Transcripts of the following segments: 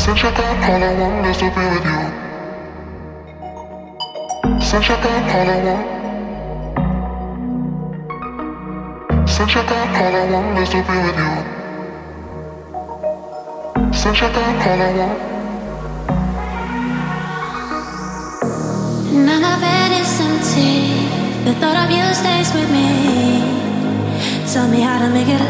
Since you're gone, all I want is to be with you. Since you're gone, all I want. Since you're gone, all I want is to be with you. Since you're gone, all I want. Now my bed is empty. The thought of you stays with me. Tell me how to make it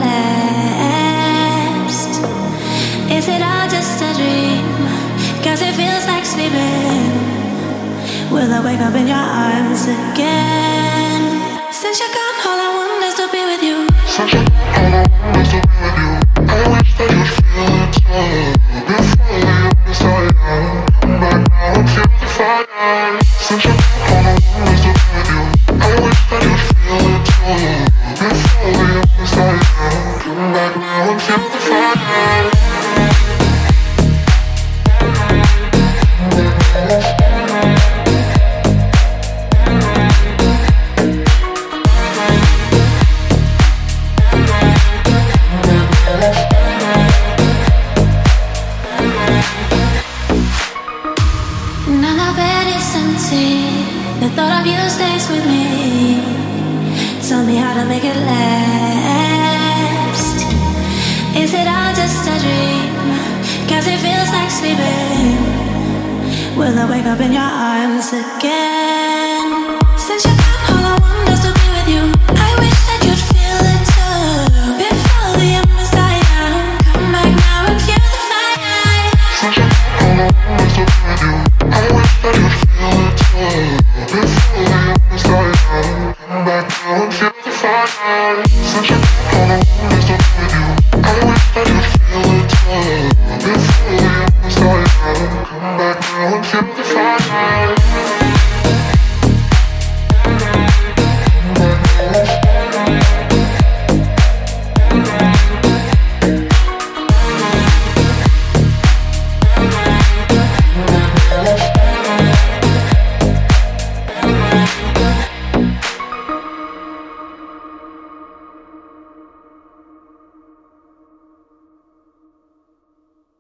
last. Is it all just a dream? 'Cause it feels like sleeping. Will I wake up in your arms again? Since you're gone, all I want is to be with you. Since you're gone, all I want is to be with you. I wish that you'd feel it too. Before we understand, come back now and feel the fire. Since you're gone, all I want is to be with you. I wish that you'd feel it too. Before we understand, come back now and feel the fire. Now my bed is empty. The thought of you stays with me. Tell me how to make it last. Is it all just a dream? 'Cause it feels like sleeping. Will I wake up in your arms again? Since you're